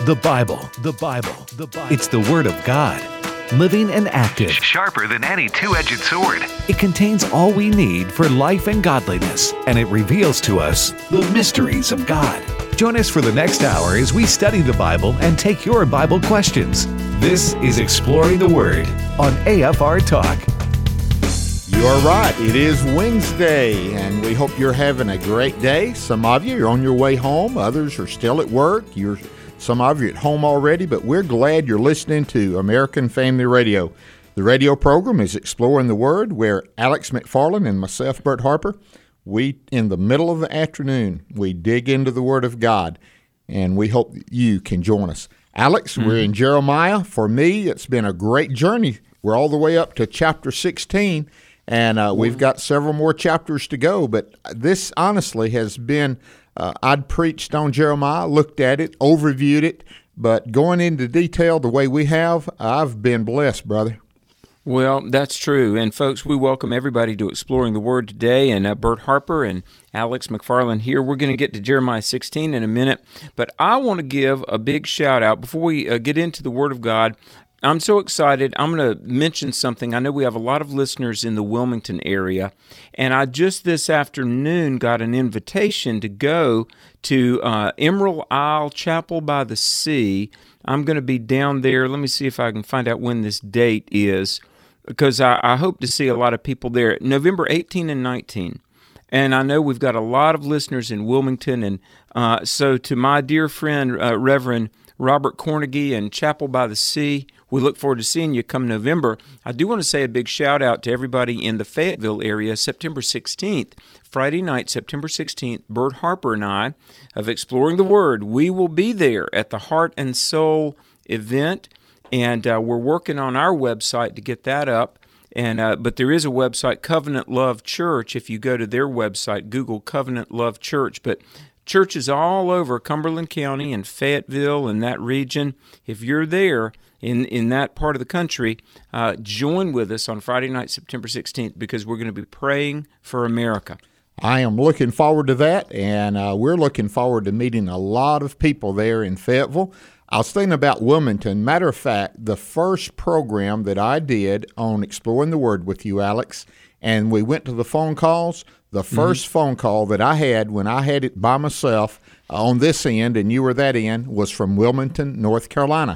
The Bible, the Bible, the Bible. It's the Word of God, living and active. Sharper than any two-edged sword. It contains all we need for life and godliness, and it reveals to us the mysteries of God. Join us for the next hour as we study the Bible and take your Bible questions. This is Exploring the Word on AFR Talk. You're right. It is Wednesday, and we hope you're having a great day. Some of you are on your way home. Others are still at work. Some of you are at home already, but we're glad you're listening to American Family Radio. The radio program is Exploring the Word, where Alex McFarland and myself, Bert Harper, we, in the middle of the afternoon, we dig into the Word of God, and we hope you can join us. Alex, we're in Jeremiah. For me, it's been a great journey. We're all the way up to chapter 16, and we've got several more chapters to go, but this honestly has been, I'd preached on Jeremiah, looked at it, overviewed it, but going into detail the way we have, I've been blessed, brother. Well, that's true. And folks, we welcome everybody to Exploring the Word today. And Bert Harper and Alex McFarland here. We're going to get to Jeremiah 16 in a minute. But I want to give a big shout out before we get into the Word of God. I'm so excited. I'm going to mention something. I know we have a lot of listeners in the Wilmington area. And I just this afternoon got an invitation to go to Emerald Isle Chapel by the Sea. I'm going to be down there. Let me see if I can find out when this date is, because I hope to see a lot of people there. November 18 and 19. And I know we've got a lot of listeners in Wilmington. And so to my dear friend, Reverend Robert Cornegie and Chapel by the Sea, we look forward to seeing you come November. I do want to say a big shout out to everybody in the Fayetteville area, September 16th, Friday night, September 16th, Bert Harper and I of Exploring the Word. We will be there at the Heart and Soul event, and we're working on our website to get that up. And but there is a website, Covenant Love Church. If you go to their website, Google Covenant Love Church. But churches all over Cumberland County and Fayetteville and that region, if you're there in that part of the country, join with us on Friday night, September 16th, because we're going to be praying for America. I am looking forward to that, and we're looking forward to meeting a lot of people there in Fayetteville. I was thinking about Wilmington. Matter of fact, the first program that I did on Exploring the Word with you, Alex, and we went to the phone calls, the first phone call that I had when I had it by myself on this end and you were that end was from Wilmington, North Carolina.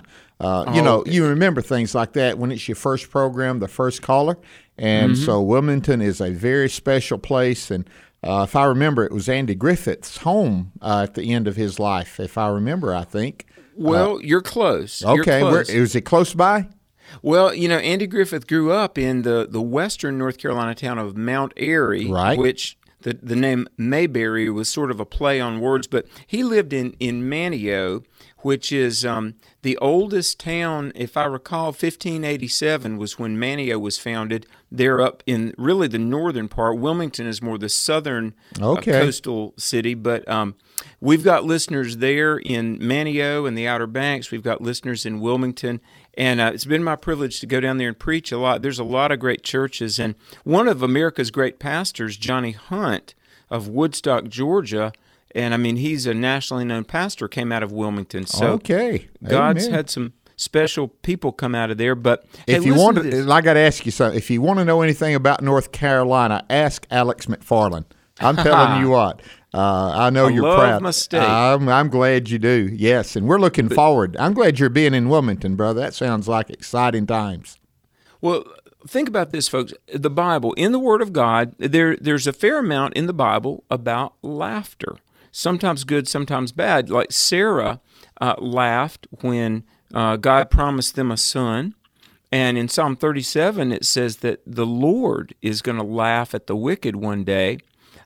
You remember things like that when it's your first program, the first caller. And so Wilmington is a very special place. And if I remember, it was Andy Griffith's home at the end of his life, if I remember, I think. Well, you're close. Okay, you're close. Was it close by? Well, Andy Griffith grew up in the western North Carolina town of Mount Airy, right, which the name Mayberry was sort of a play on words, but he lived in Manteo, which is the oldest town, if I recall, 1587 was when Manteo was founded. They're up in really the northern part. Wilmington is more the southern coastal city, but we've got listeners there in Manteo and the Outer Banks. We've got listeners in Wilmington, and it's been my privilege to go down there and preach a lot. There's a lot of great churches, and one of America's great pastors, Johnny Hunt of Woodstock, Georgia, and I mean, he's a nationally known pastor, came out of Wilmington. So God's had some special people come out of there. But if you want to, I got to ask you something. If you want to know anything about North Carolina, ask Alex McFarland. I'm telling you what. I know you're proud. I love my state. I'm glad you do. Yes, and we're looking forward. I'm glad you're being in Wilmington, brother. That sounds like exciting times. Well, think about this, folks. The Bible, in the Word of God, there's a fair amount in the Bible about laughter. Sometimes good, sometimes bad. Like Sarah laughed when God promised them a son. And in Psalm 37, it says that the Lord is going to laugh at the wicked one day.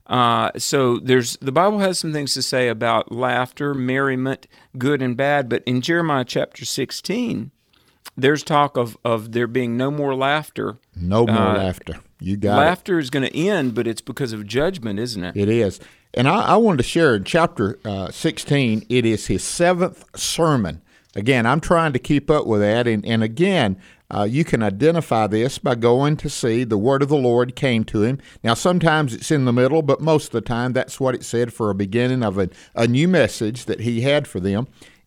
So the Bible has some things to say about laughter, merriment, good and bad. But in Jeremiah chapter 16, there's talk of there being no more laughter. No more laughter. You got laughter is going to end, but it's because of judgment, isn't it? It is. And I wanted to share in chapter 16, it is his 7th sermon. Again, I'm trying to keep up with that. And again, you can identify this by going to see the word of the Lord came to him. Now, sometimes it's in the middle, but most of the time that's what it said for a beginning of a new message that he had for them.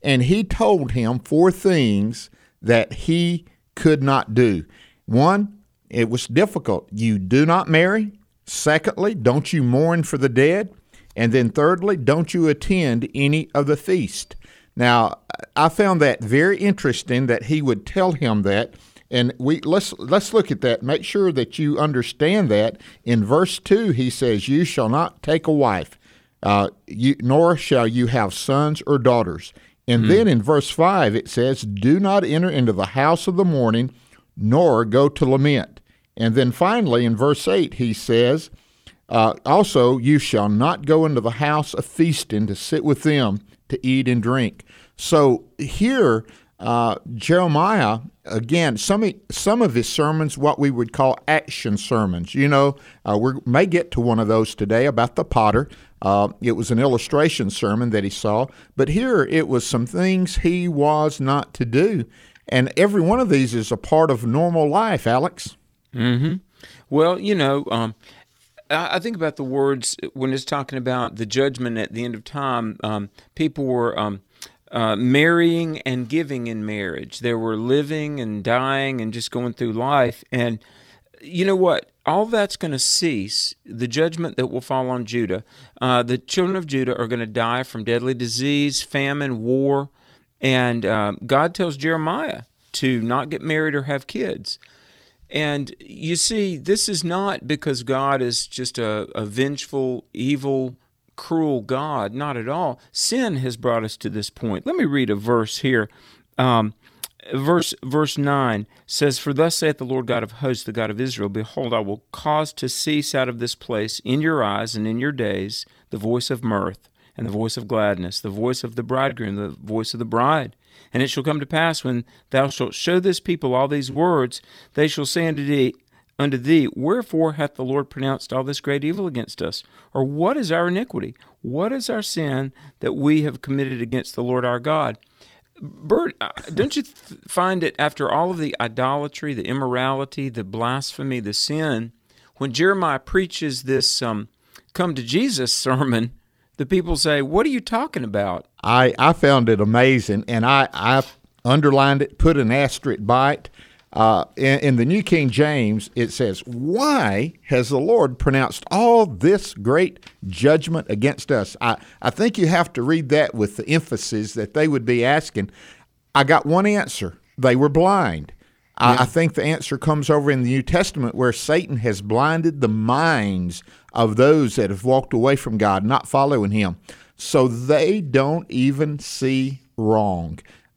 and he told him 4 things that he could not do. One, it was difficult. You do not marry. Secondly, don't you mourn for the dead. And then thirdly, don't you attend any of the feast. Now, I found that very interesting that he would tell him that. And let's look at that. Make sure that you understand that. In verse 2, he says, "You shall not take a wife, nor shall you have sons or daughters." And then in verse 5, it says, "Do not enter into the house of the mourning, nor go to lament." And then finally, in verse 8, he says, "Also, you shall not go into the house of feasting to sit with them to eat and drink." So here, Jeremiah, again, some of his sermons, what we would call action sermons. We may get to one of those today about the potter. It was an illustration sermon that he saw. But here it was some things he was not to do. And every one of these is a part of normal life, Alex. Mm-hmm. Well, I think about the words when it's talking about the judgment at the end of time. People were marrying and giving in marriage. They were living and dying and just going through life. And you know what? All that's going to cease. The judgment that will fall on Judah. The children of Judah are going to die from deadly disease, famine, war. And God tells Jeremiah to not get married or have kids. And you see, this is not because God is just a vengeful, evil, cruel God. Not at all. Sin has brought us to this point. Let me read a verse here. Verse 9 says, "For thus saith the Lord God of hosts, the God of Israel, Behold, I will cause to cease out of this place in your eyes and in your days the voice of mirth and the voice of gladness, the voice of the bridegroom, the voice of the bride. And it shall come to pass, when thou shalt show this people all these words, they shall say unto thee, Wherefore hath the Lord pronounced all this great evil against us? Or what is our iniquity? What is our sin that we have committed against the Lord our God?" Bert, don't you find it, after all of the idolatry, the immorality, the blasphemy, the sin, when Jeremiah preaches this come to Jesus sermon, the people say, "What are you talking about?" I found it amazing, and I underlined it, put an asterisk by it. In the New King James, it says, "Why has the Lord pronounced all this great judgment against us?" I think you have to read that with the emphasis that they would be asking. I got one answer. They were blind. I think the answer comes over in the New Testament, where Satan has blinded the minds of those that have walked away from God, not following him. So they don't even see wrong.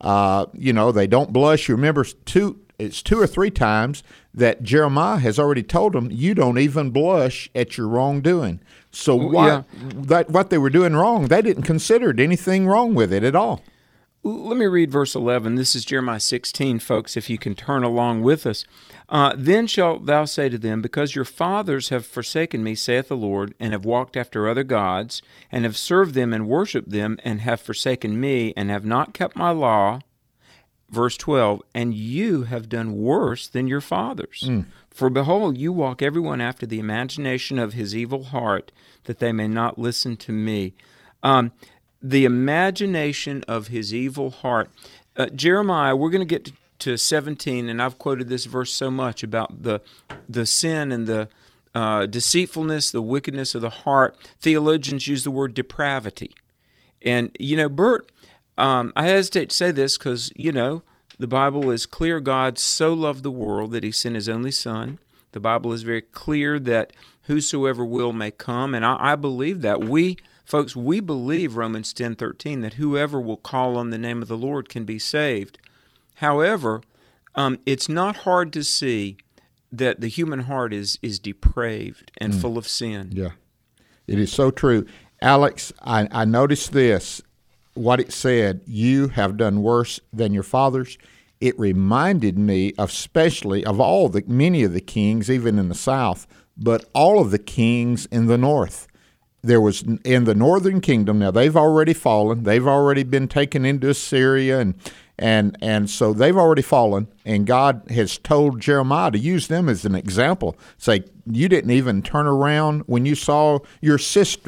They don't blush. You remember, it's 2 or 3 times that Jeremiah has already told them, you don't even blush at your wrongdoing. So what they were doing wrong, they didn't consider anything wrong with it at all. Let me read verse 11. This is Jeremiah 16, folks, if you can turn along with us. "Then shalt thou say to them, Because your fathers have forsaken me, saith the Lord, and have walked after other gods, and have served them and worshipped them, and have forsaken me, and have not kept my law." Verse 12, "And you have done worse than your fathers. For behold, you walk every one after the imagination of his evil heart, that they may not listen to me." The imagination of his evil heart. Jeremiah, we're going to get to 17, and I've quoted this verse so much about the sin and the deceitfulness, the wickedness of the heart. Theologians use the word depravity. And, Bert, I hesitate to say this because, the Bible is clear. God so loved the world that he sent his only Son. The Bible is very clear that whosoever will may come, and I believe that. Folks, we believe Romans 10:13, that whoever will call on the name of the Lord can be saved. However, it's not hard to see that the human heart is depraved and full of sin. Yeah, it is so true. Alex, I noticed this, what it said, you have done worse than your fathers. It reminded me especially of many of the kings, even in the south, but all of the kings in the north. There was in the northern kingdom. Now they've already fallen. They've already been taken into Assyria, and so they've already fallen. And God has told Jeremiah to use them as an example. Say, you didn't even turn around when you saw your sister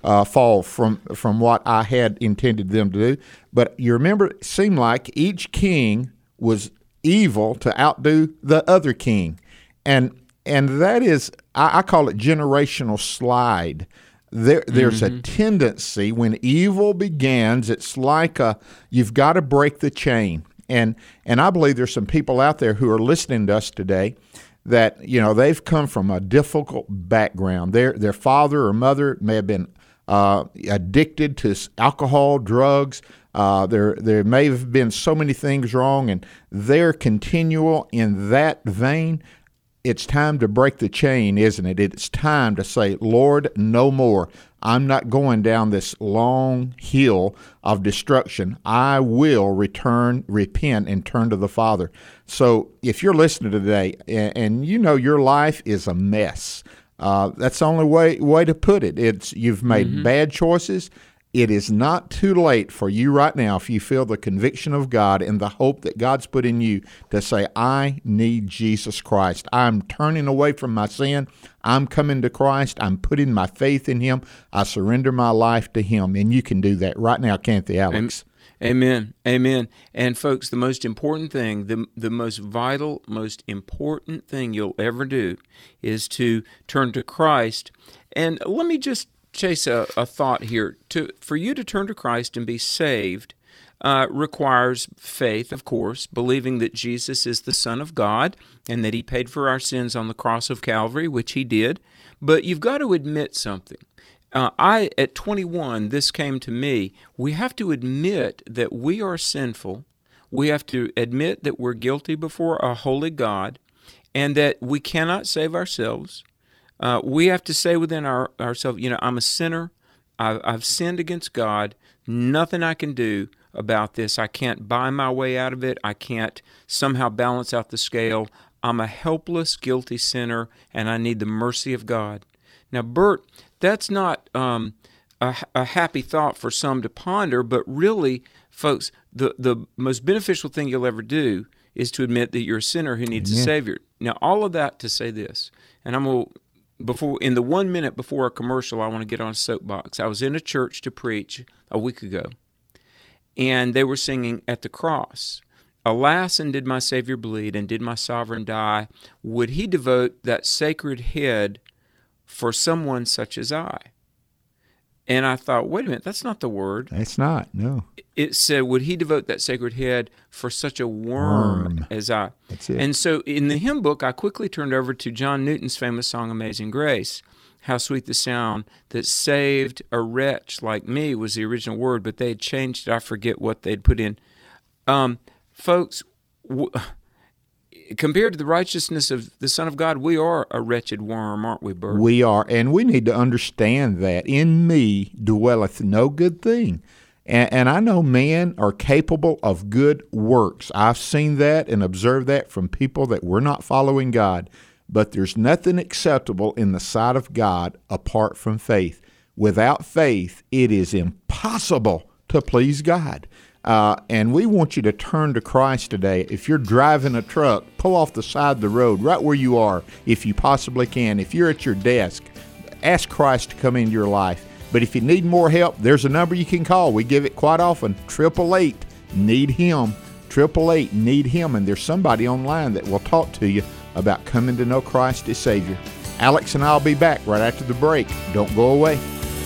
fall from what I had intended them to do. But you remember, it seemed like each king was evil to outdo the other king. And that is, I call it generational slide. There's a tendency when evil begins, it's like you've got to break the chain. And I believe there's some people out there who are listening to us today that, they've come from a difficult background. Their father or mother may have been addicted to alcohol, drugs. There may have been so many things wrong, and they're continual in that vein. It's time to break the chain, isn't it? It's time to say, Lord, no more. I'm not going down this long hill of destruction. I will repent, and turn to the Father. So if you're listening today and your life is a mess, that's the only way to put it. You've made bad choices. It is not too late for you right now, if you feel the conviction of God and the hope that God's put in you, to say, I need Jesus Christ. I'm turning away from my sin. I'm coming to Christ. I'm putting my faith in Him. I surrender my life to Him. And you can do that right now, can't they, Alex? Amen. Amen. And folks, the most important thing, the most vital, most important thing you'll ever do is to turn to Christ. And let me just chase a thought here. For you to turn to Christ and be saved requires faith, of course, believing that Jesus is the Son of God and that He paid for our sins on the cross of Calvary, which He did. But you've got to admit something. At 21, this came to me. We have to admit that we are sinful. We have to admit that we're guilty before a holy God and that we cannot save ourselves. We have to say within ourselves, I'm a sinner. I've sinned against God. Nothing I can do about this. I can't buy my way out of it. I can't somehow balance out the scale. I'm a helpless, guilty sinner, and I need the mercy of God. Now, Bert, that's not a happy thought for some to ponder, but really, folks, the most beneficial thing you'll ever do is to admit that you're a sinner who needs a Savior. Now, all of that to say this, and I'm going to, in the 1 minute before a commercial, I want to get on a soapbox. I was in a church to preach a week ago, and they were singing At the Cross. Alas, and did my Savior bleed, and did my Sovereign die? Would He devote that sacred head for someone such as I? And I thought, wait a minute, that's not the word. It's not, no. It said, would He devote that sacred head for such a worm as I? That's it. And so in the hymn book, I quickly turned over to John Newton's famous song, Amazing Grace. How sweet the sound that saved a wretch like me was the original word, but they had changed it. I forget what they'd put in. Folks, compared to the righteousness of the Son of God, we are a wretched worm, aren't we, Bert? We are, and we need to understand that in me dwelleth no good thing. And I know men are capable of good works. I've seen that and observed that from people that were not following God. But there's nothing acceptable in the sight of God apart from faith. Without faith, it is impossible to please God. And we want you to turn to Christ today. If you're driving a truck, pull off the side of the road right where you are, if you possibly can. If you're at your desk, ask Christ to come into your life. But if you need more help, there's a number you can call. We give it quite often, 888-NEED-HIM, 888-NEED-HIM. And there's somebody online that will talk to you about coming to know Christ as Savior. Alex and I will be back right after the break. Don't go away.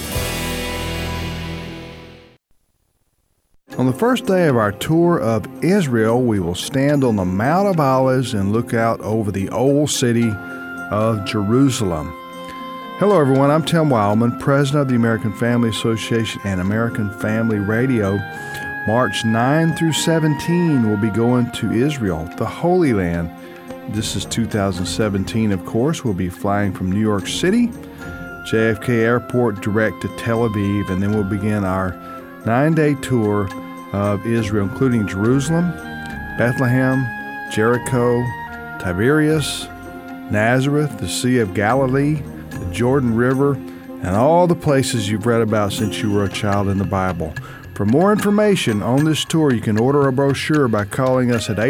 On the first day of our tour of Israel, we will stand on the Mount of Olives and look out over the old city of Jerusalem. Hello, everyone. I'm Tim Wildman, president of the American Family Association and American Family Radio. March 9 through 17, we'll be going to Israel, the Holy Land. This is 2017, of course. We'll be flying from New York City, JFK Airport, direct to Tel Aviv, and then we'll begin our 9-day tour of Israel, including Jerusalem, Bethlehem, Jericho, Tiberias, Nazareth, the Sea of Galilee, the Jordan River, and all the places you've read about since you were a child in the Bible. For more information on this tour, you can order a brochure by calling us at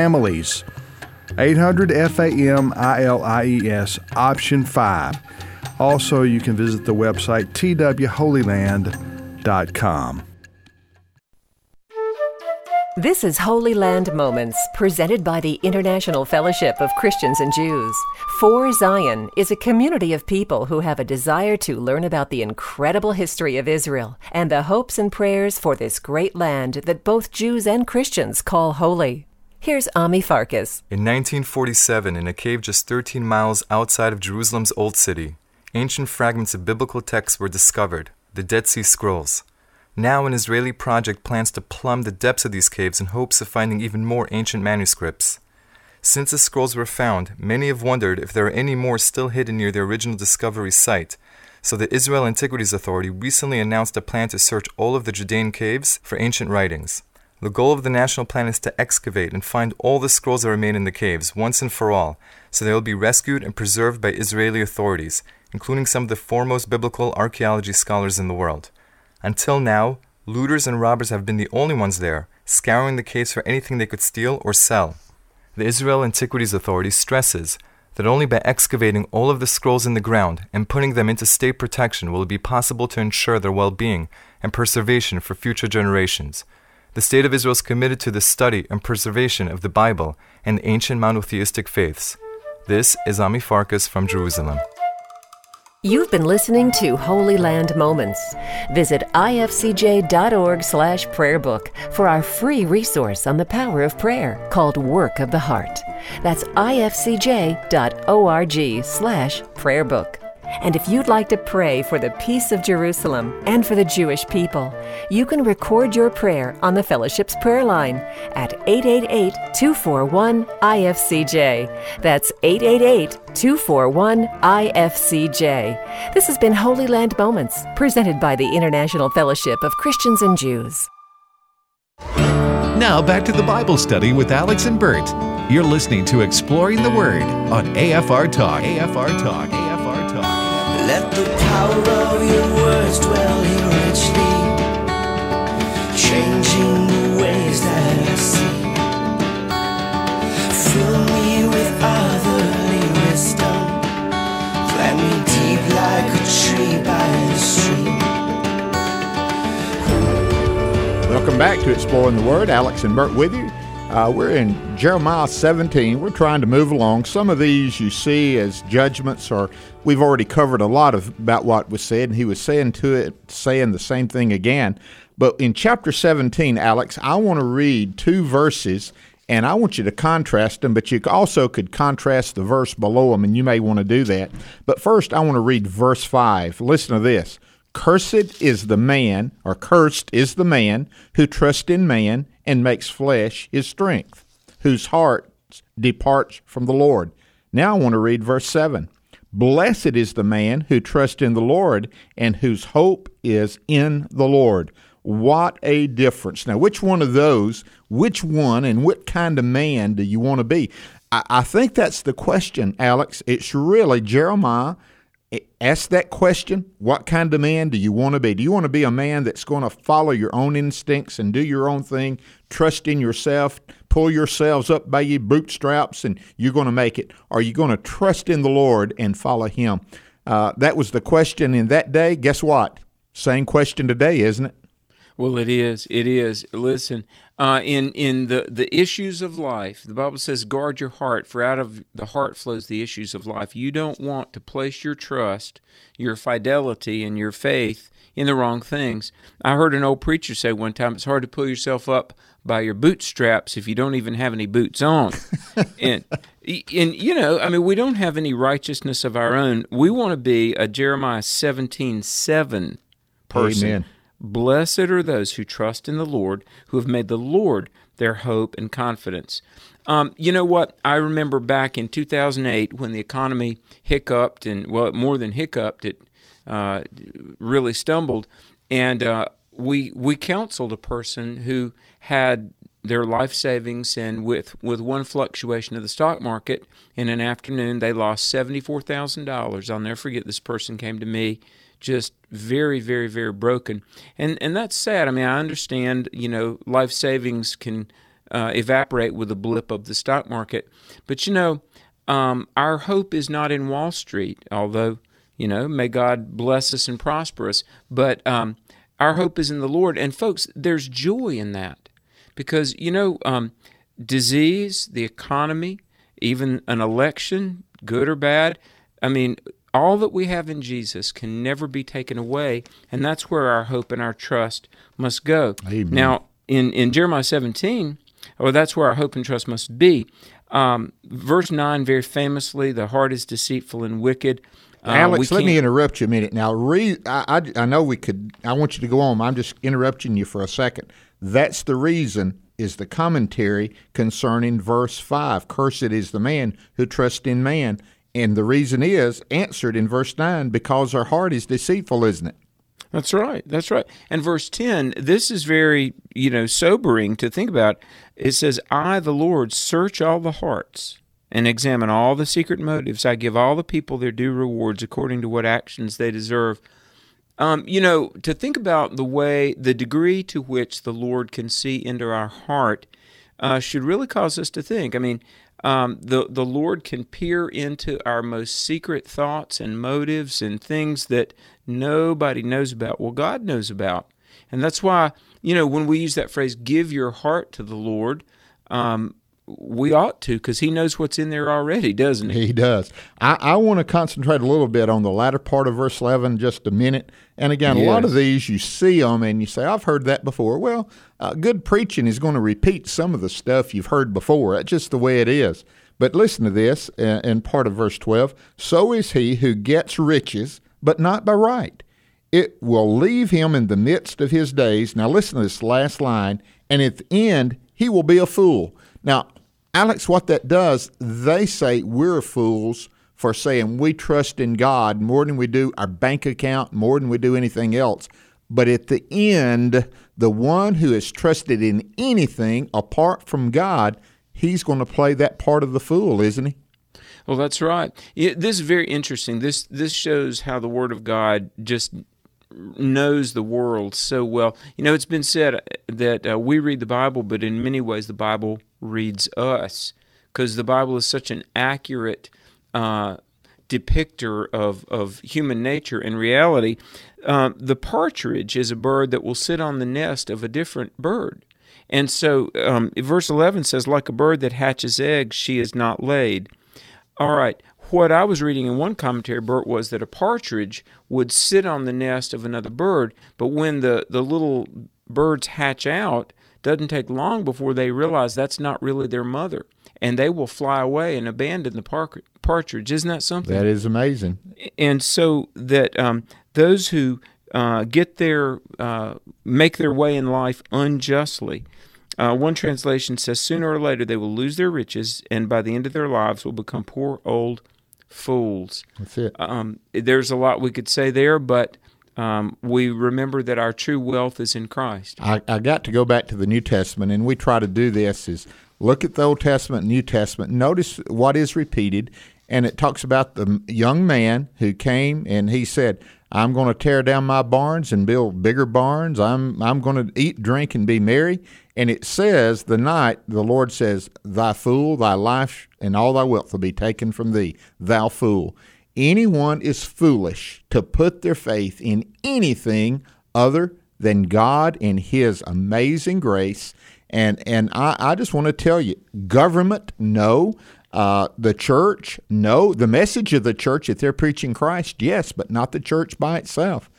800-FAMILIES, 800-FAMILIES, option 5. Also, you can visit the website twholyland.com. This is Holy Land Moments, presented by the International Fellowship of Christians and Jews. For Zion is a community of people who have a desire to learn about the incredible history of Israel and the hopes and prayers for this great land that both Jews and Christians call holy. Here's Ami Farkas. In 1947, in a cave just 13 miles outside of Jerusalem's Old City, ancient fragments of biblical texts were discovered, the Dead Sea Scrolls. Now an Israeli project plans to plumb the depths of these caves in hopes of finding even more ancient manuscripts. Since the scrolls were found, many have wondered if there are any more still hidden near the original discovery site, so the Israel Antiquities Authority recently announced a plan to search all of the Judean caves for ancient writings. The goal of the national plan is to excavate and find all the scrolls that remain in the caves, once and for all, so they will be rescued and preserved by Israeli authorities, including some of the foremost biblical archaeology scholars in the world. Until now, looters and robbers have been the only ones there, scouring the caves for anything they could steal or sell. The Israel Antiquities Authority stresses that only by excavating all of the scrolls in the ground and putting them into state protection will it be possible to ensure their well-being and preservation for future generations. The State of Israel is committed to the study and preservation of the Bible and the ancient monotheistic faiths. This is Ami Farkas from Jerusalem. You've been listening to Holy Land Moments. Visit ifcj.org/prayerbook for our free resource on the power of prayer called Work of the Heart. That's ifcj.org/prayerbook. And if you'd like to pray for the peace of Jerusalem and for the Jewish people, you can record your prayer on the Fellowship's prayer line at 888-241-IFCJ. That's 888-241-IFCJ. This has been Holy Land Moments, presented by the International Fellowship of Christians and Jews. Now back to the Bible study with Alex and Bert. You're listening to Exploring the Word on AFR Talk. AFR Talk. AFR Talk. Let the power of your words dwell here richly, changing the ways that I see. Fill me with otherly wisdom, plant me deep like a tree by the stream. Welcome back to Exploring the Word. Alex and Bert with you. We're in Jeremiah 17. We're trying to move along. Some of these you see as judgments, or we've already covered a lot about what was said, and he was saying the same thing again. But in chapter 17, Alex, I want to read two verses, and I want you to contrast them, but you also could contrast the verse below them, and you may want to do that. But first, I want to read verse 5. Listen to this. Cursed is the man, or cursed is the man who trusts in man and makes flesh his strength, whose heart departs from the Lord. Now I want to read verse 7. Blessed is the man who trusts in the Lord and whose hope is in the Lord. What a difference. Now, which one and what kind of man do you want to be? I think that's the question, Alex. It's really Jeremiah. Ask that question, what kind of man do you want to be? Do you want to be a man that's going to follow your own instincts and do your own thing, trust in yourself, pull yourselves up by your bootstraps, and you're going to make it? Or are you going to trust in the Lord and follow Him? That was the question in that day. Guess what? Same question today, isn't it? Well, it is. It is. Listen, in the issues of life, the Bible says, guard your heart, for out of the heart flows the issues of life. You don't want to place your trust, your fidelity, and your faith in the wrong things. I heard an old preacher say one time, it's hard to pull yourself up by your bootstraps if you don't even have any boots on. and you know, I mean, we don't have any righteousness of our own. We want to be a Jeremiah 17:7 person. Amen. Blessed are those who trust in the Lord, who have made the Lord their hope and confidence. You know what? I remember back in 2008 when the economy hiccuped, and well, more than hiccuped, it really stumbled. And we counseled a person who had their life savings, and with one fluctuation of the stock market, in an afternoon they lost $74,000. I'll never forget, this person came to me just very, very, very broken. And that's sad. I mean, I understand, you know, life savings can evaporate with a blip of the stock market. But, you know, our hope is not in Wall Street, although, May God bless us and prosper us. But our hope is in the Lord. And folks, there's joy in that because, disease, the economy, even an election, good or bad, all that we have in Jesus can never be taken away, and that's where our hope and our trust must go. Amen. Now, in Jeremiah 17, that's where our hope and trust must be. Verse 9, very famously, the heart is deceitful and wicked. Alex, let me interrupt you a minute. Now, I know we could. I want you to go on. I'm just interrupting you for a second. That's the reason is the commentary concerning verse 5. Cursed is the man who trusts in man. And the reason is answered in verse 9, because our heart is deceitful, isn't it? That's right. And verse 10, this is very, sobering to think about. It says, I, the Lord, search all the hearts and examine all the secret motives. I give all the people their due rewards according to what actions they deserve. To think about the degree to which the Lord can see into our heart should really cause us to think. The Lord can peer into our most secret thoughts and motives and things that nobody knows about. Well, God knows about. And that's why, when we use that phrase, give your heart to the Lord, we ought to, because He knows what's in there already, doesn't He? He does. I want to concentrate a little bit on the latter part of verse 11 just a minute. And again, Yes. A lot of these, you see them and you say, I've heard that before. Well, good preaching is going to repeat some of the stuff you've heard before. That's just the way it is. But listen to this in part of verse 12. So is he who gets riches, but not by right. It will leave him in the midst of his days. Now listen to this last line. And at the end, he will be a fool. Now, Alex, what that does, they say we're fools for saying we trust in God more than we do our bank account, more than we do anything else. But at the end, the one who is trusted in anything apart from God, he's going to play that part of the fool, isn't he? Well, that's right. This is very interesting. This shows how the Word of God just knows the world so well. It's been said that we read the Bible, but in many ways the Bible reads us, because the Bible is such an accurate depictor of human nature and reality. The partridge is a bird that will sit on the nest of a different bird. And so verse 11 says, like a bird that hatches eggs, she is not laid. All right. What I was reading in one commentary, Bert, was that a partridge would sit on the nest of another bird, but when the little birds hatch out, doesn't take long before they realize that's not really their mother, and they will fly away and abandon the partridge. Isn't that something? That is amazing. And so that those who make their way in life unjustly, one translation says, sooner or later they will lose their riches, and by the end of their lives will become poor old fools. That's it. There's a lot we could say there, but we remember that our true wealth is in Christ. I got to go back to the New Testament, and we try to do this, is look at the Old Testament and New Testament. Notice what is repeated, and it talks about the young man who came, and he said, I'm going to tear down my barns and build bigger barns. I'm going to eat, drink, and be merry. And it says, the night, the Lord says, thy fool, thy life and all thy wealth will be taken from thee, thou fool. Anyone is foolish to put their faith in anything other than God and His amazing grace. And I just want to tell you, government, no. The church, no. The message of the church, if they're preaching Christ, yes, but not the church by itself.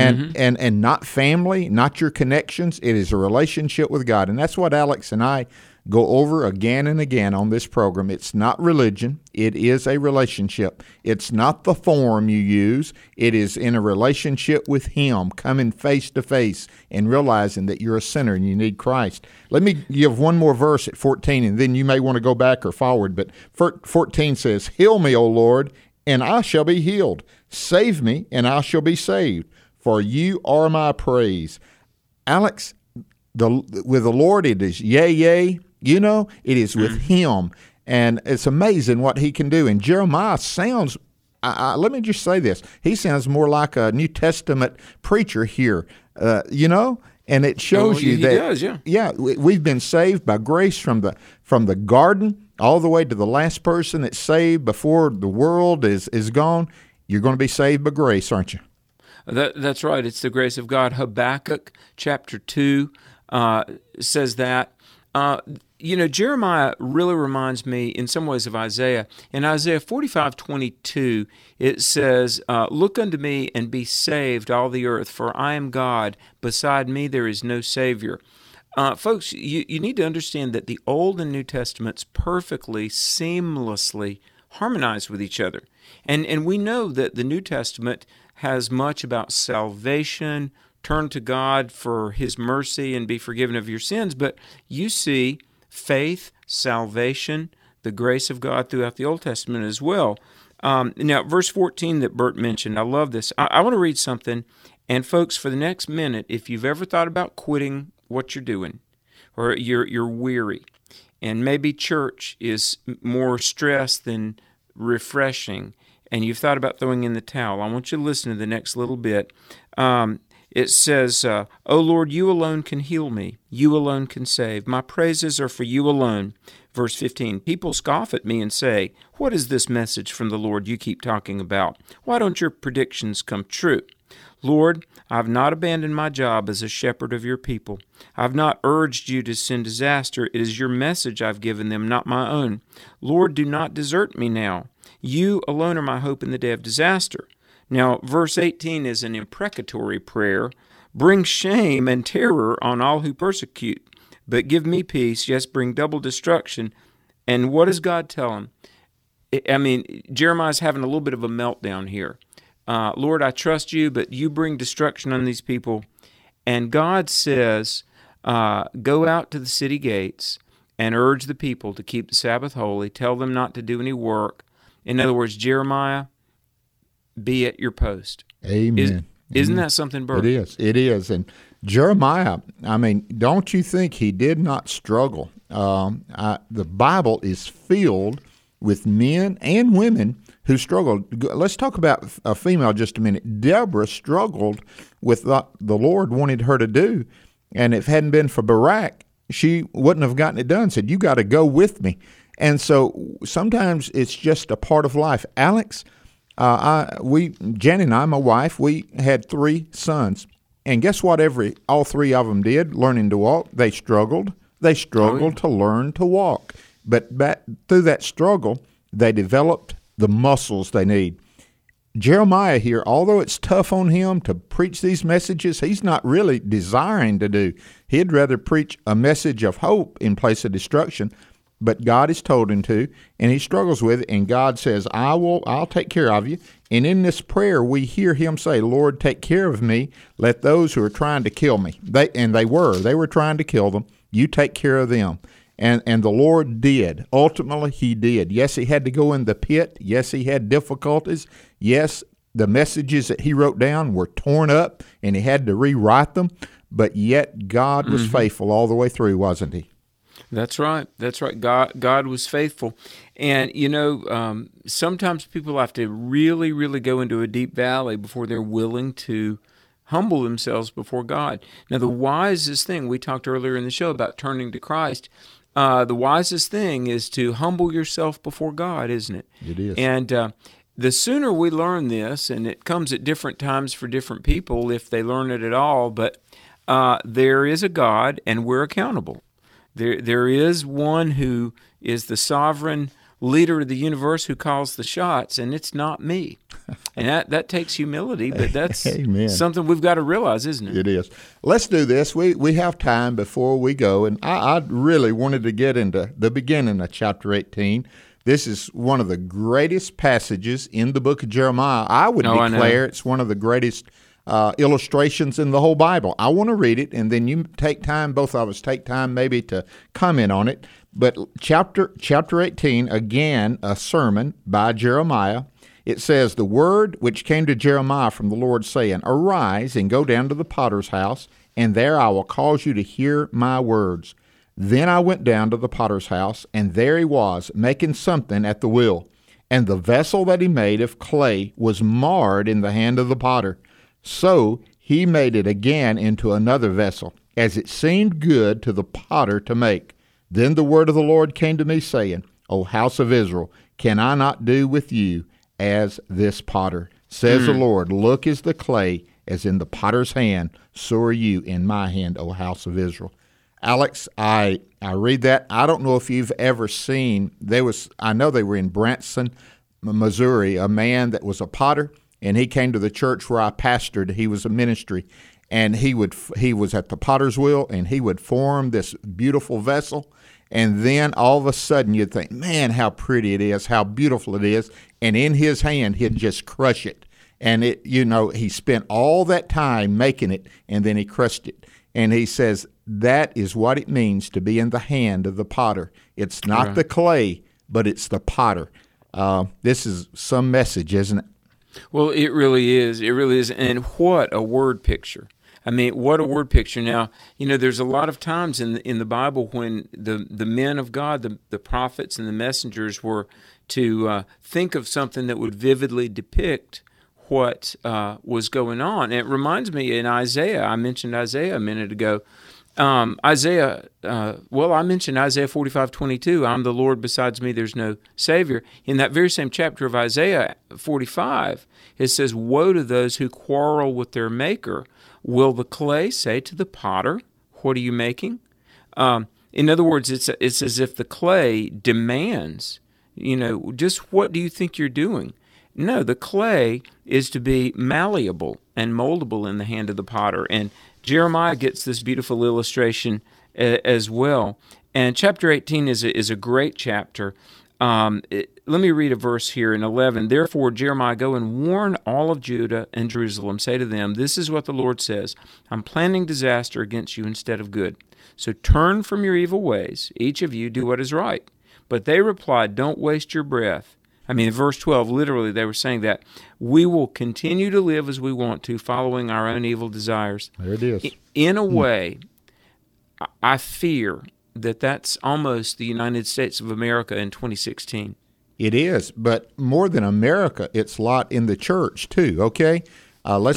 And not family, not your connections. It is a relationship with God. And that's what Alex and I go over again and again on this program. It's not religion. It is a relationship. It's not the form you use. It is in a relationship with Him, coming face to face and realizing that you're a sinner and you need Christ. Let me give one more verse at 14, and then you may want to go back or forward. But 14 says, heal me, O Lord, and I shall be healed. Save me, and I shall be saved, for you are my praise. Alex, with the Lord, it is yea, yea. It is with Him. And it's amazing what He can do. And Jeremiah sounds, let me just say this, he sounds more like a New Testament preacher here, and it shows you that, does, yeah. We've been saved by grace from the garden all the way to the last person that's saved before the world is gone. you're going to be saved by grace, aren't you? That's right. It's the grace of God. Habakkuk chapter 2 says that. Jeremiah really reminds me in some ways of Isaiah. In Isaiah 45:22, it says, "Look unto me and be saved, all the earth, for I am God. Beside me there is no Savior." Folks, you need to understand that the Old and New Testaments perfectly, seamlessly harmonize with each other. And we know that the New Testament has much about salvation, turn to God for His mercy and be forgiven of your sins, but you see faith, salvation, the grace of God throughout the Old Testament as well. Now, verse 14 that Bert mentioned, I love this. I want to read something, and folks, for the next minute, if you've ever thought about quitting what you're doing, or you're weary, and maybe church is more stress than refreshing, and you've thought about throwing in the towel, I want you to listen to the next little bit. It says, "O Lord, you alone can heal me. You alone can save. My praises are for you alone." Verse 15, "People scoff at me and say, 'What is this message from the Lord you keep talking about? Why don't your predictions come true?' Lord, I have not abandoned my job as a shepherd of your people. I have not urged you to send disaster. It is your message I've given them, not my own. Lord, do not desert me now. You alone are my hope in the day of disaster." Now, verse 18 is an imprecatory prayer. "Bring shame and terror on all who persecute, but give me peace. Yes, bring double destruction." And what does God tell him? Jeremiah's having a little bit of a meltdown here. Lord, I trust you, but you bring destruction on these people. And God says, go out to the city gates and urge the people to keep the Sabbath holy. Tell them not to do any work. In other words, Jeremiah, be at your post. Amen. Isn't that something, Bert? It is. And Jeremiah, don't you think he did not struggle? The Bible is filled with men and women who struggled. Let's talk about a female just a minute. Deborah struggled with what the Lord wanted her to do, and if it hadn't been for Barak, she wouldn't have gotten it done. Said, "You got to go with me." And so sometimes it's just a part of life. Alex, Jen and I, my wife, we had 3 sons, and guess what? All 3 of them did, learning to walk. They struggled. To learn to walk, but through that struggle, they developed the muscles they need. Jeremiah here, although it's tough on him to preach these messages, he's not really desiring to do. He'd rather preach a message of hope in place of destruction. But God has told him to, and he struggles with it, and God says, I'll take care of you. And in this prayer, we hear him say, "Lord, take care of me. Let those who are trying to kill me," they were trying to kill them, "you take care of them." And the Lord did. Ultimately, he did. Yes, he had to go in the pit. Yes, he had difficulties. Yes, the messages that he wrote down were torn up, and he had to rewrite them. But yet, God was faithful all the way through, wasn't he? That's right. God was faithful. And, sometimes people have to really, really go into a deep valley before they're willing to humble themselves before God. Now, the wisest thing, we talked earlier in the show about turning to Christ, the wisest thing is to humble yourself before God, isn't it? It is. And the sooner we learn this, and it comes at different times for different people if they learn it at all, but there is a God, and we're accountable. There is one who is the sovereign leader of the universe who calls the shots, and it's not me. And that takes humility, but that's something we've got to realize, isn't it? It is. Let's do this. We have time before we go, and I really wanted to get into the beginning of chapter 18. This is one of the greatest passages in the book of Jeremiah. I would declare it's one of the greatest illustrations in the whole Bible. I want to read it, and then you take time, both of us take time maybe to comment on it. But chapter 18, again, a sermon by Jeremiah. It says, "The word which came to Jeremiah from the Lord, saying, Arise and go down to the potter's house, and there I will cause you to hear my words. Then I went down to the potter's house, and there he was, making something at the wheel. And the vessel that he made of clay was marred in the hand of the potter. So he made it again into another vessel, as it seemed good to the potter to make. Then the word of the Lord came to me, saying, O house of Israel, can I not do with you as this potter?" says the Lord. Look as the clay, as in the potter's hand, so are you in my hand, O house of Israel. Alex, I read that. I don't know if you've ever seen, I know they were in Branson, Missouri, a man that was a potter, and he came to the church where I pastored. He was a ministry, and he was at the potter's wheel, and he would form this beautiful vessel, and then all of a sudden you'd think, man, how pretty it is, how beautiful it is, and in his hand he'd just crush it. And he spent all that time making it, and then he crushed it. And he says that is what it means to be in the hand of the potter. It's not the clay, but it's the potter. This is some message, isn't it? Well, it really is. It really is. And what a word picture. I mean, what a word picture. Now, there's a lot of times in the Bible when the men of God, the prophets and the messengers were to think of something that would vividly depict what was going on. And it reminds me in Isaiah, I mentioned Isaiah a minute ago. I mentioned Isaiah 45:22. I'm the Lord, besides me there's no Savior. In that very same chapter of Isaiah 45, it says, woe to those who quarrel with their maker. Will the clay say to the potter, what are you making? In other words, it's as if the clay demands, just what do you think you're doing? No, the clay is to be malleable and moldable in the hand of the potter. And Jeremiah gets this beautiful illustration as well. And chapter 18 is a great chapter. Let me read a verse here in 11. Therefore, Jeremiah, go and warn all of Judah and Jerusalem. Say to them, this is what the Lord says. I'm planning disaster against you instead of good. So turn from your evil ways. Each of you do what is right. But they replied, don't waste your breath. I mean, in verse 12, literally, they were saying that we will continue to live as we want to, following our own evil desires. There it is. In a way, I fear that that's almost the United States of America in 2016. It is, but more than America, it's a lot in the church too, okay? I've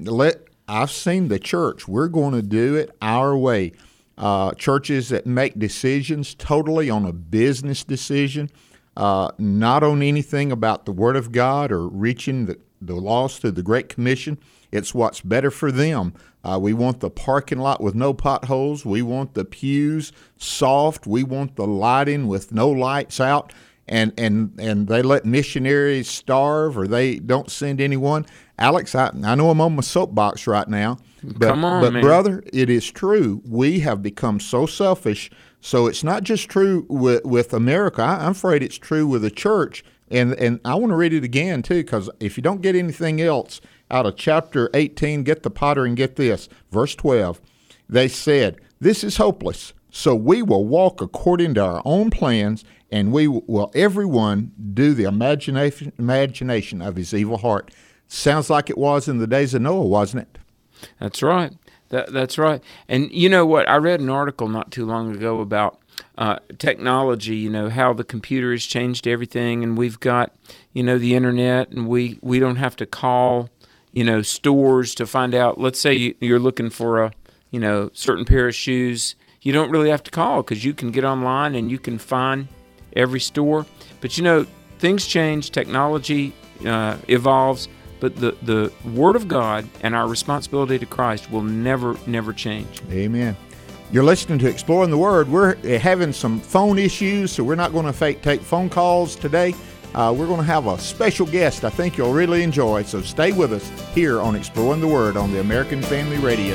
seen the church. We're going to do it our way. Churches that make decisions totally on a business decision, not on anything about the Word of God or reaching the lost through the Great Commission. It's what's better for them. We want the parking lot with no potholes. We want the pews soft. We want the lighting with no lights out. And they let missionaries starve, or they don't send anyone. Alex, I know I'm on my soapbox right now, but man. Brother, it is true. We have become so selfish. So it's not just true with America. I'm afraid it's true with the church. And I want to read it again, too, because if you don't get anything else out of chapter 18, get the potter and get this. Verse 12, they said, this is hopeless. So we will walk according to our own plans, and we will everyone do the imagination of his evil heart. Sounds like it was in the days of Noah, wasn't it? That's right. That's right. And you know what? I read an article not too long ago about technology, how the computer has changed everything, and we've got, the internet, and we don't have to call, stores to find out. Let's say you're looking for a, certain pair of shoes. You don't really have to call because you can get online and you can find every store. But, things change, technology evolves, but the Word of God and our responsibility to Christ will never, never change. Amen. You're listening to Exploring the Word. We're having some phone issues, so we're not going to take phone calls today. We're going to have a special guest I think you'll really enjoy, so stay with us here on Exploring the Word on the American Family Radio.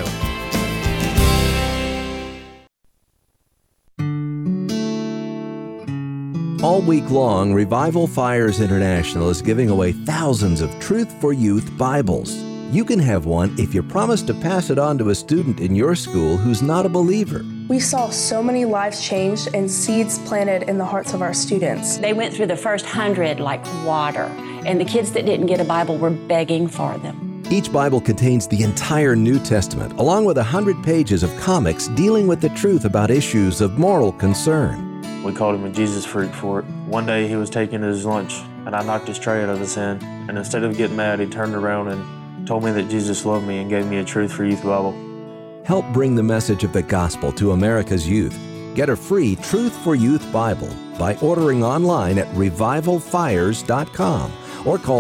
All week long, Revival Fires International is giving away thousands of Truth for Youth Bibles. You can have one if you promise to pass it on to a student in your school who's not a believer. We saw so many lives changed and seeds planted in the hearts of our students. They went through the first 100 like water, and the kids that didn't get a Bible were begging for them. Each Bible contains the entire New Testament, along with 100 pages of comics dealing with the truth about issues of moral concern. We called him a Jesus freak for it. One day he was taking his lunch, and I knocked his tray out of his hand, and instead of getting mad, he turned around and told me that Jesus loved me and gave me a Truth for Youth Bible. Help bring the message of the gospel to America's youth. Get a free Truth for Youth Bible by ordering online at revivalfires.com or call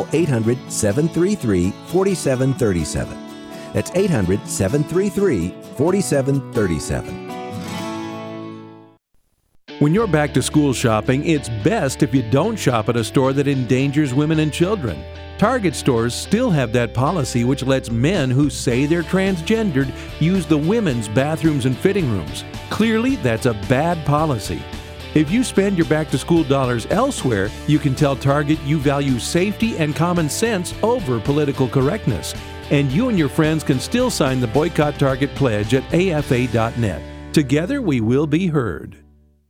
800-733-4737. That's 800-733-4737. When you're back to school shopping, it's best if you don't shop at a store that endangers women and children. Target stores still have that policy which lets men who say they're transgendered use the women's bathrooms and fitting rooms. Clearly, that's a bad policy. If you spend your back-to-school dollars elsewhere, you can tell Target you value safety and common sense over political correctness. And you and your friends can still sign the Boycott Target pledge at afa.net. Together, we will be heard.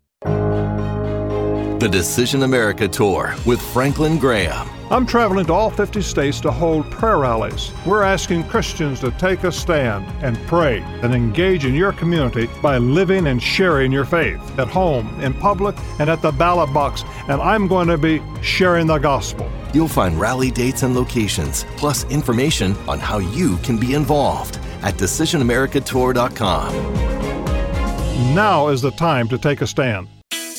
The Decision America Tour with Franklin Graham. I'm traveling to all 50 states to hold prayer rallies. We're asking Christians to take a stand and pray and engage in your community by living and sharing your faith at home, in public, and at the ballot box. And I'm going to be sharing the gospel. You'll find rally dates and locations, plus information on how you can be involved at DecisionAmericaTour.com. Now is the time to take a stand.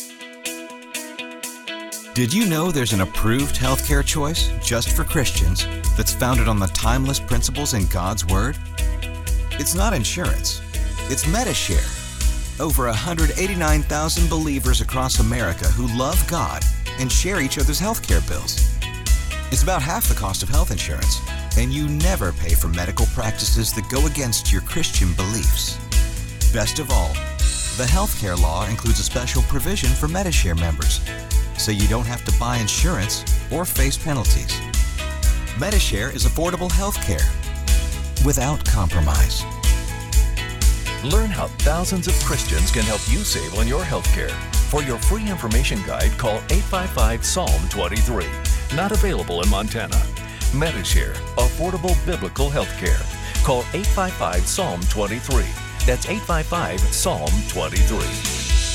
Did you know there's an approved healthcare choice just for Christians that's founded on the timeless principles in God's Word? It's not insurance. It's Medi-Share. Over 189,000 believers across America who love God and share each other's healthcare bills. It's about half the cost of health insurance, and you never pay for medical practices that go against your Christian beliefs. Best of all, the healthcare law includes a special provision for Medi-Share members, so you don't have to buy insurance or face penalties. Medi-Share is affordable health care without compromise. Learn how thousands of Christians can help you save on your health care. For your free information guide, call 855-PSALM-23. Not available in Montana. Medi-Share, affordable biblical health care. Call 855-PSALM-23. That's 855-PSALM-23.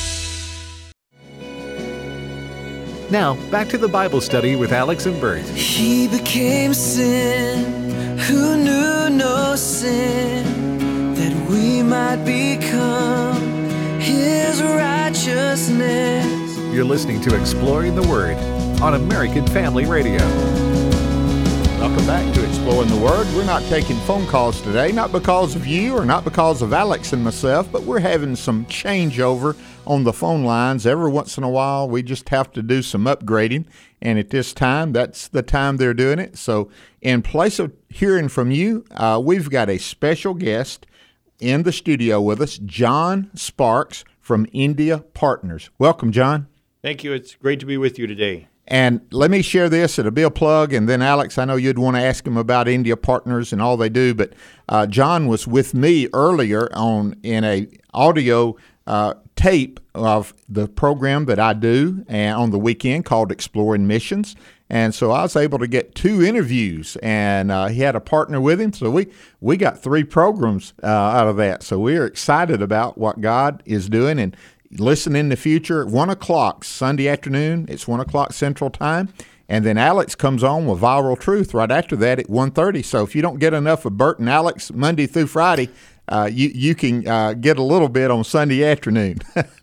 Now, back to the Bible study with Alex and Bert. He became sin, who knew no sin, that we might become his righteousness. You're listening to Exploring the Word on American Family Radio. Welcome back to Exploring the Word. We're not taking phone calls today, not because of you or not because of Alex and myself, but we're having some changeover on the phone lines. Every once in a while, we just have to do some upgrading, and at this time, that's the time they're doing it. So in place of hearing from you, we've got a special guest in the studio with us, John Sparks from India Partners. Welcome, John. Thank you. It's great to be with you today. And let me share this. It'll be a plug, and then, Alex, I know you'd want to ask him about India Partners and all they do, but John was with me earlier in a audio tape of the program that I do on the weekend called Exploring Missions. And so I was able to get 2 interviews, and he had a partner with him. So we got 3 programs out of that. So we're excited about what God is doing. And listen in the future, 1 o'clock Sunday afternoon. It's 1 o'clock Central Time. And then Alex comes on with Viral Truth right after that at 1:30. So if you don't get enough of Bert and Alex Monday through Friday, you can get a little bit on Sunday afternoon.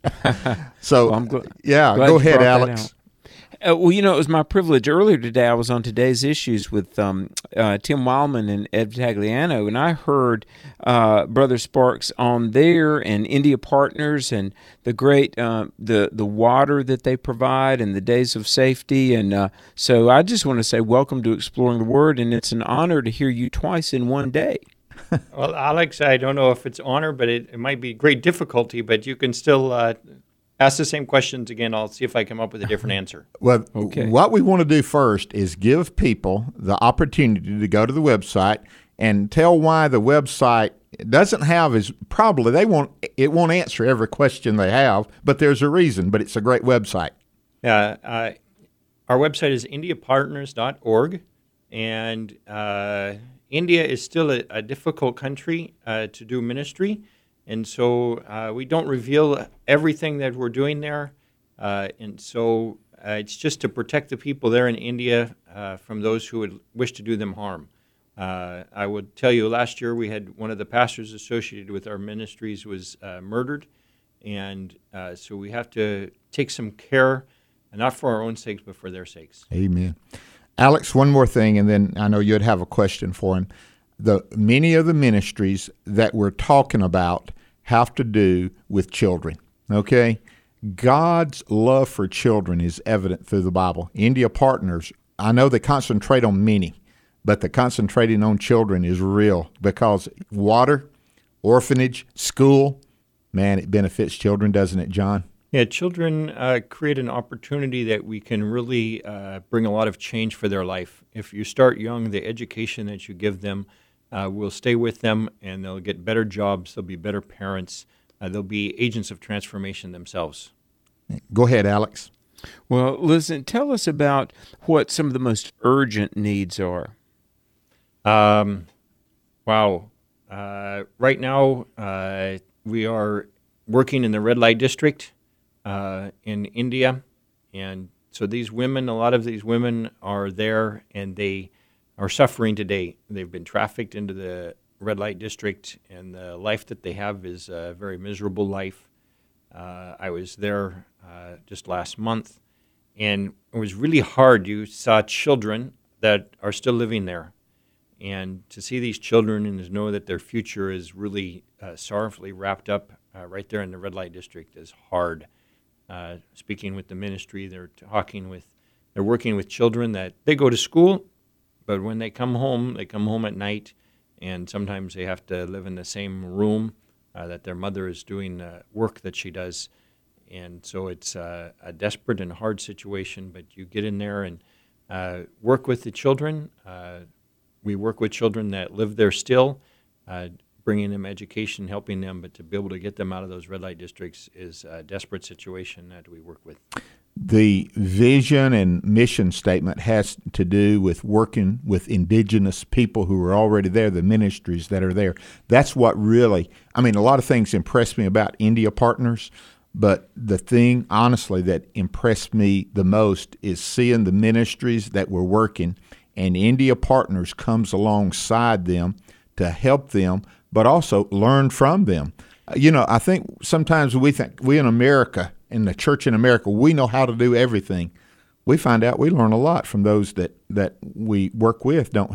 So, well, glad go ahead, Alex. Well, it was my privilege. Earlier today, I was on Today's Issues with Tim Wildman and Ed Tagliano, and I heard Brother Sparks on there and India Partners and the great the water that they provide and the days of safety. And so I just want to say welcome to Exploring the Word, and it's an honor to hear you twice in one day. Well, Alex, I don't know if it's honor, but it might be great difficulty, but you can still ask the same questions again. I'll see if I come up with a different answer. Well, okay. What we want to do first is give people the opportunity to go to the website and tell why the website doesn't have it won't answer every question they have, but there's a reason, but it's a great website. Our website is indiapartners.org, and India is still a difficult country to do ministry. And so we don't reveal everything that we're doing there. And so it's just to protect the people there in India from those who would wish to do them harm. I would tell you, last year we had one of the pastors associated with our ministries was murdered. And so we have to take some care, not for our own sakes, but for their sakes. Amen. Alex, one more thing, and then I know you'd have a question for him. Many of the ministries that we're talking about have to do with children, okay? God's love for children is evident through the Bible. India Partners, I know they concentrate on many, but the concentrating on children is real because water, orphanage, school, man, it benefits children, doesn't it, John? Yeah, children create an opportunity that we can really bring a lot of change for their life. If you start young, the education that you give them will stay with them, and they'll get better jobs, they'll be better parents, they'll be agents of transformation themselves. Go ahead, Alex. Well, listen, tell us about what some of the most urgent needs are. Wow. Right now, we are working in the red light district in India. And so these women, a lot of these women are there, and they are suffering today. They've been trafficked into the red light district, and the life that they have is a very miserable life. I was there just last month, and it was really hard. You saw children that are still living there. And to see these children and to know that their future is really sorrowfully wrapped up right there in the red light district is hard. Speaking with the ministry, they're working with children that they go to school, but when they come home at night, and sometimes they have to live in the same room that their mother is doing work that she does. And so it's a desperate and hard situation, but you get in there and work with the children. We work with children that live there still, bringing them education, helping them, but to be able to get them out of those red light districts is a desperate situation that we work with. The vision and mission statement has to do with working with indigenous people who are already there, the ministries that are there. That's what really, a lot of things impressed me about India Partners, but the thing, honestly, that impressed me the most is seeing the ministries that we're working, and India Partners comes alongside them to help them, but also learn from them. I think sometimes we think we in America, in the church in America, we know how to do everything. We find out we learn a lot from those that we work with, don't we?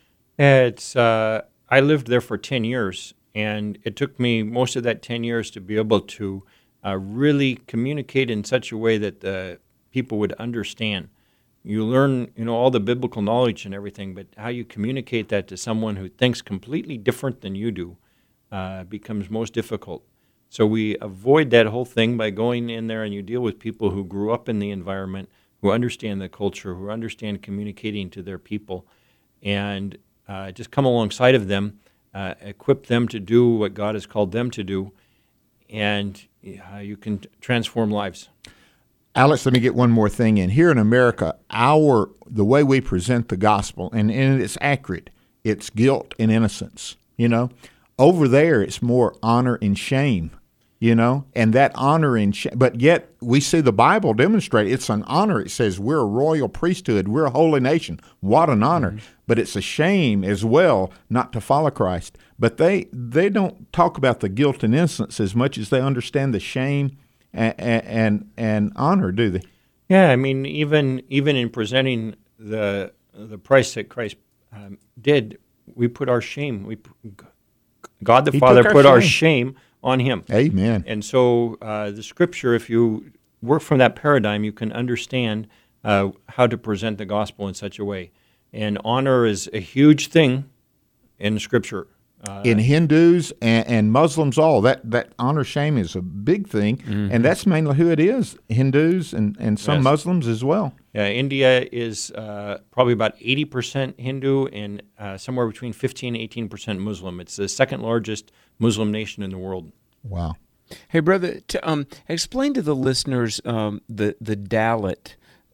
I lived there for 10 years, and it took me most of that 10 years to be able to really communicate in such a way that the people would understand. You learn, all the biblical knowledge and everything, but how you communicate that to someone who thinks completely different than you do becomes most difficult. So we avoid that whole thing by going in there, and you deal with people who grew up in the environment, who understand the culture, who understand communicating to their people, and just come alongside of them, equip them to do what God has called them to do, and you can transform lives. Alex, let me get one more thing in. Here in America, the way we present the gospel, and it's accurate, it's guilt and innocence, Over there, it's more honor and shame, and that honor and shame. But yet, we see the Bible demonstrate it's an honor. It says we're a royal priesthood, we're a holy nation. What an honor. Mm-hmm. But it's a shame as well not to follow Christ. But they don't talk about the guilt and innocence as much as they understand the shame and honor, do they? Yeah, even in presenting the price that Christ did, we put our shame. God the Father put our shame on him. Amen. And so the Scripture, if you work from that paradigm, you can understand how to present the gospel in such a way. And honor is a huge thing in Scripture. In Hindus and Muslims, all that honor shame is a big thing, mm-hmm. and that's mainly who it is, Hindus and some Muslims as well. Yeah, India is probably about 80% Hindu and somewhere between 15 and 18% Muslim. It's the second largest Muslim nation in the world. Wow. Hey, brother, explain to the listeners the Dalit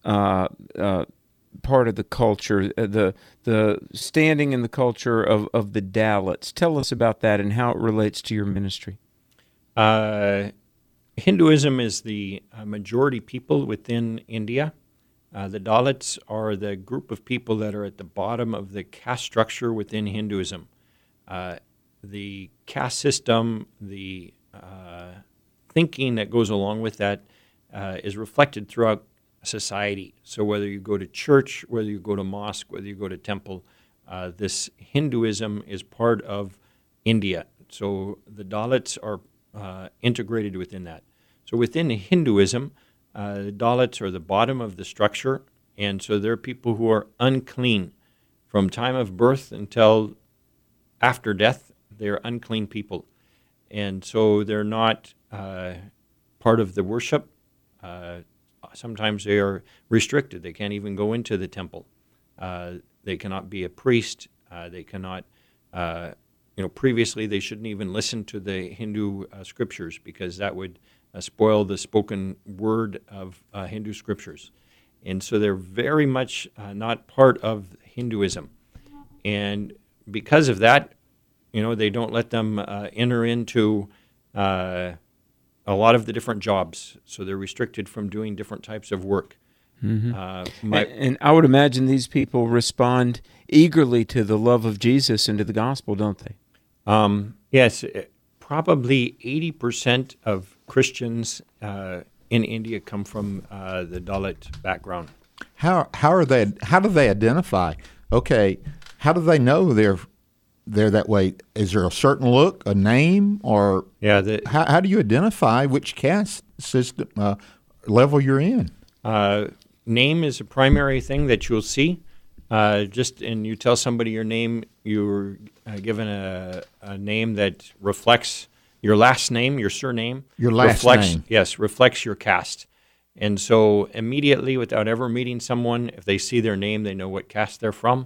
part of the culture, the standing in the culture of the Dalits. Tell us about that and how it relates to your ministry. Hinduism is the majority people within India. The Dalits are the group of people that are at the bottom of the caste structure within Hinduism. The caste system, the thinking that goes along with that is reflected throughout society. So whether you go to church, whether you go to mosque, whether you go to temple, this Hinduism is part of India. So the Dalits are integrated within that. So within Hinduism, the Dalits are the bottom of the structure, and so they're people who are unclean. From time of birth until after death, they're unclean people. And so they're not part of the worship. Sometimes they are restricted. They can't even go into the temple. They cannot be a priest. They cannot, previously they shouldn't even listen to the Hindu scriptures because that would spoil the spoken word of Hindu scriptures. And so they're very much not part of Hinduism. And because of that, they don't let them enter into a lot of the different jobs. So they're restricted from doing different types of work. Mm-hmm. And I would imagine these people respond eagerly to the love of Jesus and to the gospel, don't they? Yes, probably 80% of Christians in India come from the Dalit background. How do they identify? Okay, how do they know they're that way? Is there a certain look, a name, or how do you identify which caste system level you're in? Name is a primary thing that you'll see. And you tell somebody your name, you're given a name that reflects your last name, your surname. Your last name. Yes, reflects your caste. And so immediately, without ever meeting someone, if they see their name, they know what caste they're from.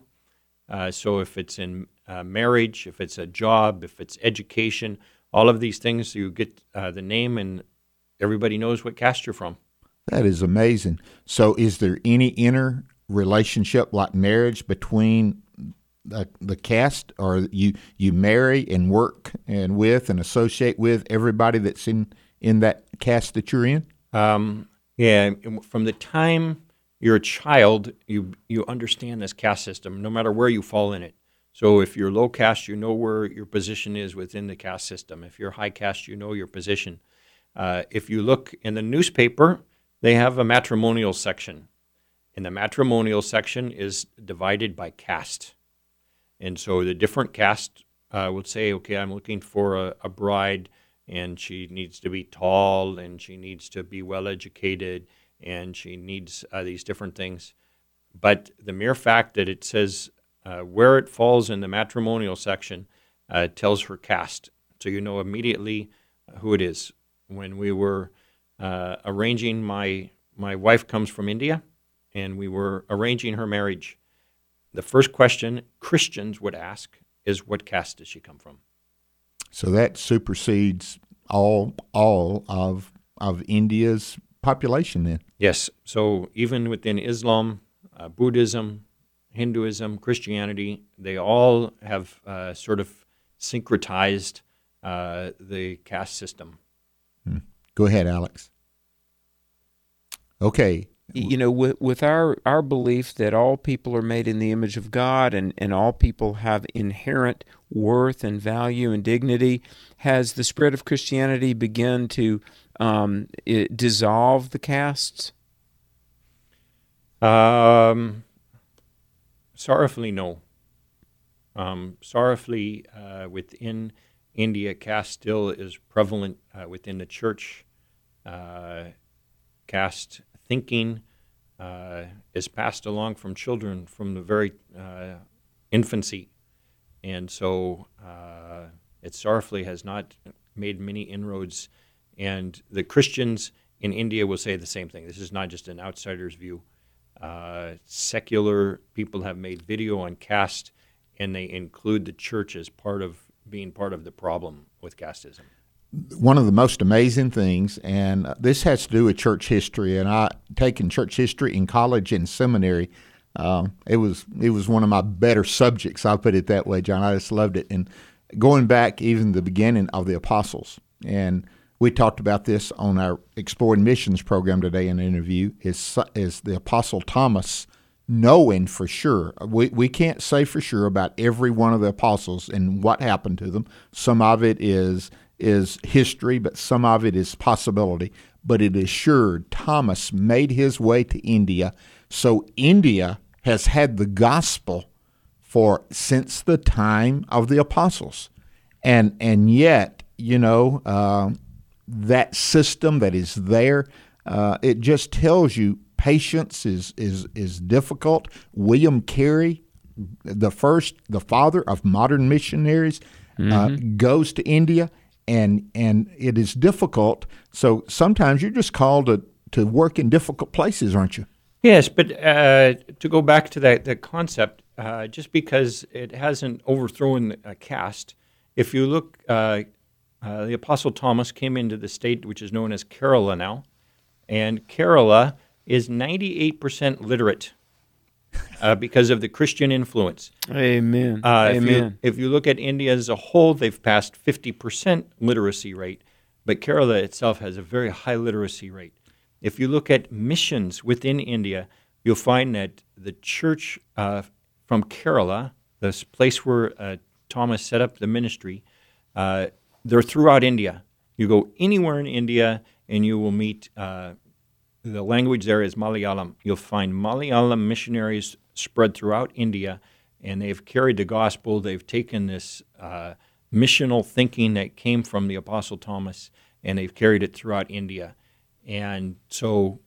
So if it's in marriage, if it's a job, if it's education, all of these things, you get the name and everybody knows what caste you're from. That is amazing. So is there any inner relationship like marriage between the caste, or you marry and work and with and associate with everybody that's in that caste that you're in? From the time you're a child, you understand this caste system, no matter where you fall in it. So if you're low caste, you know where your position is within the caste system. If you're high caste, you know your position. If you look in the newspaper, they have a matrimonial section. And the matrimonial section is divided by caste. And so the different caste would say, okay, I'm looking for a bride, and she needs to be tall, and she needs to be well-educated, and she needs these different things. But the mere fact that it says where it falls in the matrimonial section tells her caste. So you know immediately who it is. When we were arranging, my wife comes from India, and we were arranging her marriage. The first question Christians would ask is, what caste does she come from? So that supersedes all of India's population then? Yes. So even within Islam, Buddhism, Hinduism, Christianity, they all have sort of syncretized the caste system. Go ahead, Alex. Okay. With our belief that all people are made in the image of God and all people have inherent worth and value and dignity, has the spread of Christianity begun to dissolve the castes? Sorrowfully, no. Sorrowfully, within India, caste still is prevalent within the church. Caste thinking is passed along from children from the very infancy. And so it sorrowfully has not made many inroads. And the Christians in India will say the same thing. This is not just an outsider's view. Secular people have made video on caste, and they include the church as being part of the problem with casteism. One of the most amazing things, and this has to do with church history, and I taken church history in college and seminary. It was one of my better subjects. I'll put it that way, John. I just loved it. And going back even the beginning of the apostles, and we talked about this on our Exploring Missions program today in an interview, is the Apostle Thomas knowing for sure. We can't say for sure about every one of the apostles and what happened to them. Some of it is history, but some of it is possibility. but it is sure Thomas made his way to India. So India has had the gospel since the time of the apostles. And yet, that system that is there, it just tells you patience is difficult. William Carey, the father of modern missionaries, goes to India, and it is difficult. So sometimes you're just called to work in difficult places, aren't you? Yes, but to go back to that concept, just because it hasn't overthrown a caste, if you look, the Apostle Thomas came into the state which is known as Kerala now, and Kerala is 98% literate because of the Christian influence. Amen. Amen. If you look at India as a whole, they've passed 50% literacy rate, but Kerala itself has a very high literacy rate. If you look at missions within India, you'll find that the church from Kerala, this place where Thomas set up the ministry, they're throughout India. You go anywhere in India and you will meet, the language there is Malayalam. You'll find Malayalam missionaries spread throughout India, and they've carried the gospel. They've taken this missional thinking that came from the Apostle Thomas, and they've carried it throughout India. And so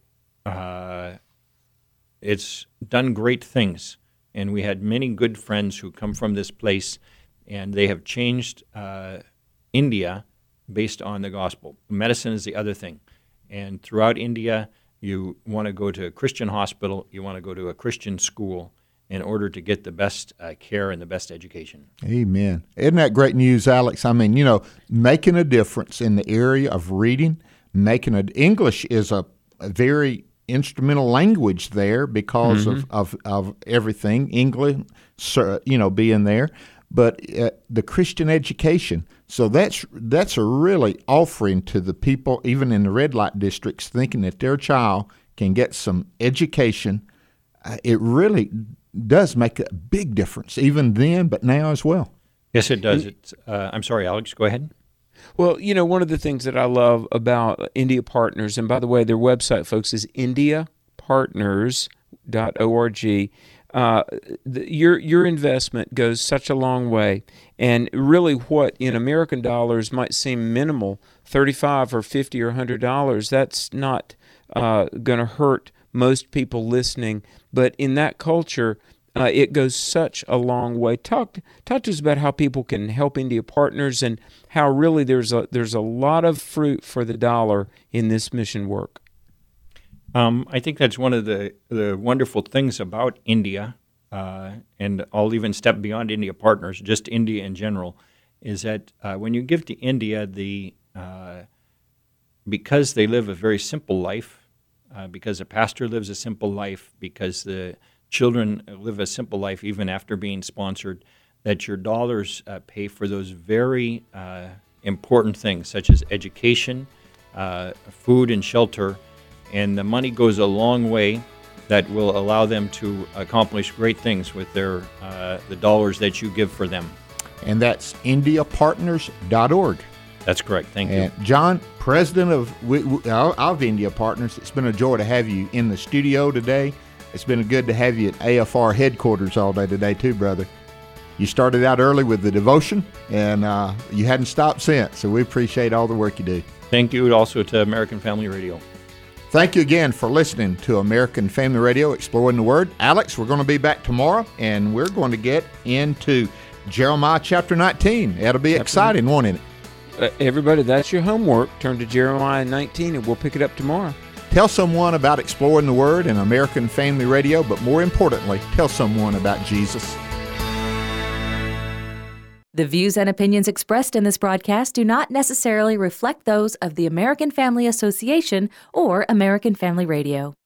it's done great things. And we had many good friends who come from this place, and they have changed India based on the gospel. Medicine is the other thing. And throughout India, you want to go to a Christian hospital, you want to go to a Christian school in order to get the best care and the best education. Amen. Isn't that great news, Alex? I mean, making a difference in the area of reading, English is a very instrumental language there because of everything, English, being there. But the Christian education, so that's a really offering to the people, even in the red light districts, thinking that their child can get some education. It really does make a big difference, even then, but now as well. Yes, it does. I'm sorry, Alex, go ahead. Well, one of the things that I love about India Partners, and by the way, their website, folks, is indiapartners.org. Your investment goes such a long way, and really what in American dollars might seem minimal, $35 or $50 or $100, that's not going to hurt most people listening. But in that culture, it goes such a long way. Talk to us about how people can help India Partners and how really there's a lot of fruit for the dollar in this mission work. I think that's one of the wonderful things about India, and I'll even step beyond India Partners, just India in general, is that when you give to India, because they live a very simple life, because a pastor lives a simple life, because the children live a simple life even after being sponsored, that your dollars pay for those very important things, such as education, food, and shelter. And the money goes a long way that will allow them to accomplish great things with their the dollars that you give for them. And that's indiapartners.org. That's correct. Thank you. And John, president of India Partners, it's been a joy to have you in the studio today. It's been good to have you at AFR headquarters all day today, too, brother. You started out early with the devotion, and you hadn't stopped since, so we appreciate all the work you do. Thank you also to American Family Radio. Thank you again for listening to American Family Radio, Exploring the Word. Alex, we're going to be back tomorrow, and we're going to get into Jeremiah chapter 19. That'll be exciting, won't it? Everybody, that's your homework. Turn to Jeremiah 19, and we'll pick it up tomorrow. Tell someone about Exploring the Word and American Family Radio, but more importantly, tell someone about Jesus. The views and opinions expressed in this broadcast do not necessarily reflect those of the American Family Association or American Family Radio.